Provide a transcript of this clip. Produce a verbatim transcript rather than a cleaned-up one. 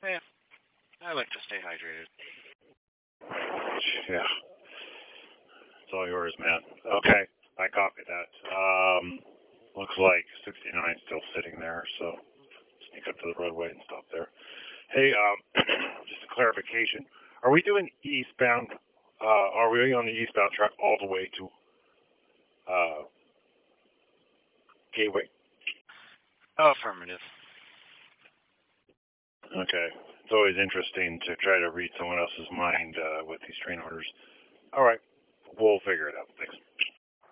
Yeah, I like to stay hydrated. Yeah. It's all yours, man. Okay, I copied that. Um, looks like sixty-nine is still sitting there, so sneak up to the roadway and stop there. Hey, um, just a clarification. Are we doing eastbound? Uh, are we on the eastbound track all the way to uh, Gateway? Oh, affirmative. Okay. It's always interesting to try to read someone else's mind uh, with these train orders. All right. We'll figure it out. Thanks.